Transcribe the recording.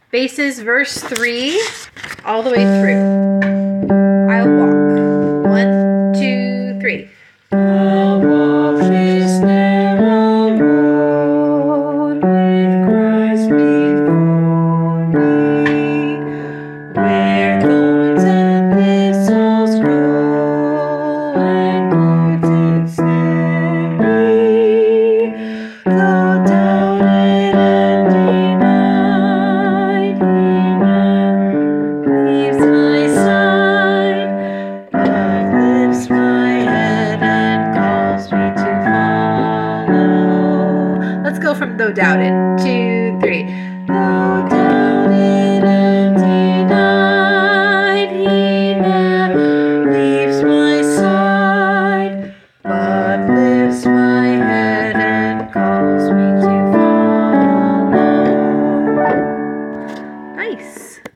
Basses, verse 3, all the way through. I'll walk. 1, 2, 3. I'll walk this narrow road with Christ before me, where thorns and thistles grow and cords ensnare me. Though doubted and denied, He never leaves my side, but lifts my head and calls me to follow. Let's go from though doubted. 2, 3. Though doubted and denied, He never leaves my side, but lifts my head and calls me to follow. Nice.